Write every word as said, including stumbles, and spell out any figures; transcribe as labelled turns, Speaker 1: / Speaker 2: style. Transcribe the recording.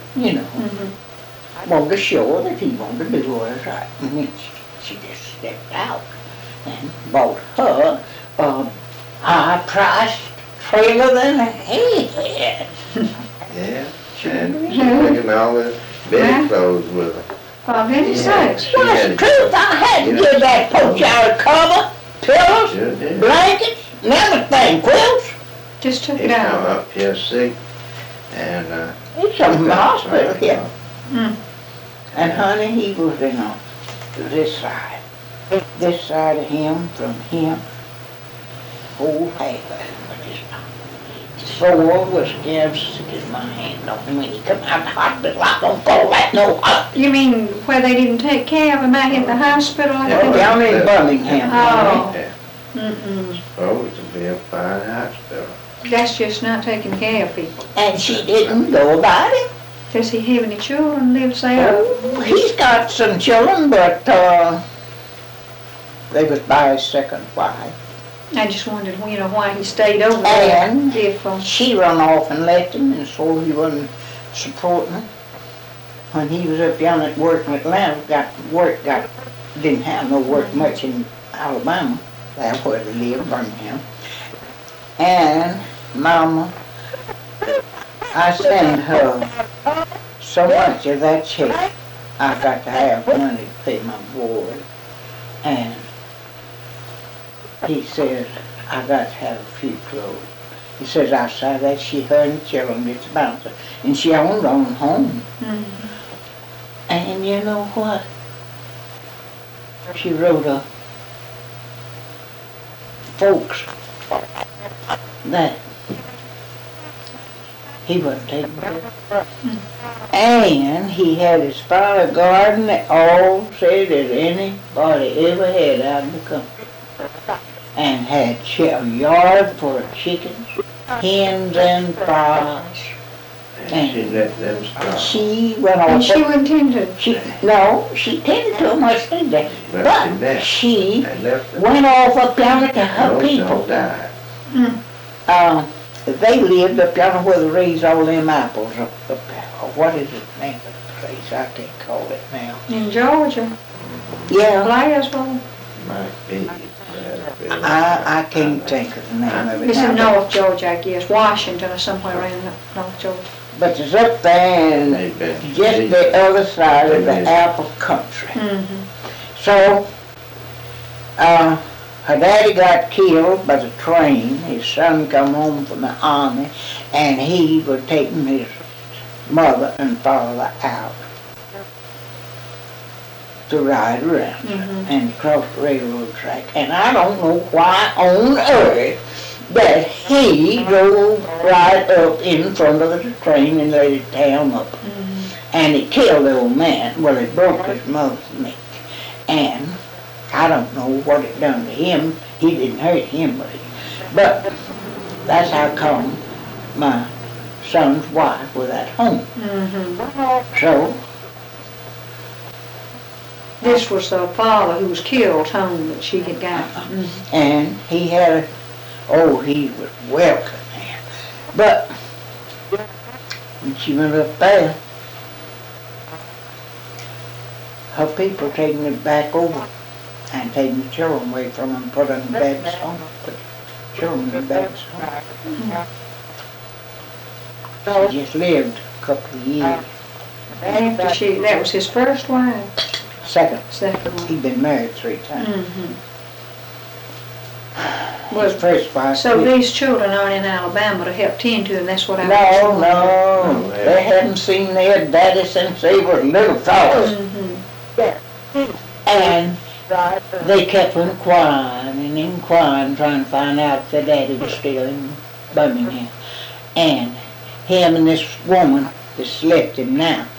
Speaker 1: you know.
Speaker 2: Mm-hmm.
Speaker 1: Wanted to show her that he wanted to do what was right. And then she, she just stepped out and bought her a high-priced trailer that he had.
Speaker 3: Yeah, and she took him all the bed clothes with her.
Speaker 2: Oh, Benny
Speaker 3: Yeah.
Speaker 2: sakes.
Speaker 1: Well, that's the truth. I had to give that poach out a cover, pillows,
Speaker 3: Sure did.
Speaker 1: blankets, and everything, quilts.
Speaker 2: Just took
Speaker 3: He
Speaker 2: it
Speaker 3: come
Speaker 2: out.
Speaker 3: up here sick, and, uh.
Speaker 1: He's in the hospital here.
Speaker 2: Mm.
Speaker 1: And honey, he was in on this side. This side of him, from him, whole half of him was just sore, was scared sick as my hand on him. When he come out of the hospital, I don't call that no hospital.
Speaker 2: You mean where they didn't take care of him out at the hospital? I
Speaker 3: Yeah.
Speaker 2: think?
Speaker 1: Down in Birmingham.
Speaker 2: Oh.
Speaker 3: Yeah,
Speaker 2: Mm-mm.
Speaker 3: supposed to be a fine hospital.
Speaker 2: That's just not taking care of people.
Speaker 1: And she didn't go about it.
Speaker 2: Does he have any children lives there?
Speaker 1: Oh, he's got some children, but, uh, they was by his second wife.
Speaker 2: I just wondered, you know, why he stayed over there.
Speaker 1: And
Speaker 2: If, um,
Speaker 1: she run off and left him, and so he wasn't supporting her. When he was up young at work in Atlanta, got work, got, didn't have no work much in Alabama. That's where they lived, Birmingham. And Mama, I send her so much of that check. I got to have money to pay my board. And he says, I got to have a few clothes. He says, outside that, she, her and the children, it's about her. And she owned her own home.
Speaker 2: mm,
Speaker 1: And you know what? She wrote a folks that he wasn't taking care of. And he had his father garden that all said that anybody ever had out in the country. And had a yard full of chickens, hens and fowls.
Speaker 3: And she let them stop.
Speaker 1: She went on.
Speaker 2: and she wouldn't tend to.
Speaker 1: She, no, she tended to them much did that.
Speaker 3: But she
Speaker 1: But
Speaker 3: left.
Speaker 1: she
Speaker 3: And left them.
Speaker 1: went off up yonder to her
Speaker 3: Those
Speaker 1: people.
Speaker 3: don't die.
Speaker 1: Uh, they lived up yonder where they raised all them apples up, up there. Oh, what is the name of the place? I can't call it now.
Speaker 2: In Georgia,
Speaker 1: Yeah,
Speaker 2: Glasgow.
Speaker 3: Might be. Might be.
Speaker 1: I, I can't think of the name of it
Speaker 2: It's in
Speaker 1: now.
Speaker 2: North Georgia, I guess, Washington or somewhere around North Georgia.
Speaker 1: But it's up there and
Speaker 3: They've been.
Speaker 1: just the other side of the apple country.
Speaker 2: Mm-hmm.
Speaker 1: So, uh, her daddy got killed by the train. His son come home from the army, and he was taking his mother and father out to ride around
Speaker 2: Mhm.
Speaker 1: and cross the railroad track. And I don't know why on earth that he drove right up in front of the train and let it tear him up.
Speaker 2: Mm-hmm.
Speaker 1: And he killed the old man. Well, it broke his mother's neck. And I don't know what it done to him. He didn't hurt him, but, he, but that's how come my son's wife was at home.
Speaker 2: Mm-hmm.
Speaker 1: So,
Speaker 2: This was the father who was killed home that she had got. Mm-hmm.
Speaker 1: and he had a, oh, he was welcome, man. But when she went up there, her people taking it back over and taking the children away from them, put them in beds home, put children in beds home. She just lived a couple of years.
Speaker 2: After she, that was his first wife,
Speaker 1: Second,
Speaker 2: second one.
Speaker 1: he'd been married three times.
Speaker 2: Mm-hmm.
Speaker 1: His first wife.
Speaker 2: So these children aren't in Alabama to help tend to them, that's what I was
Speaker 1: No,
Speaker 2: wondering.
Speaker 1: no,
Speaker 3: No,
Speaker 1: they hadn't seen their daddy since they were little fellas.
Speaker 2: Mm-hmm.
Speaker 1: And they kept inquiring and inquiring, trying to find out if their daddy was still in Birmingham. And him and this woman that's left him now,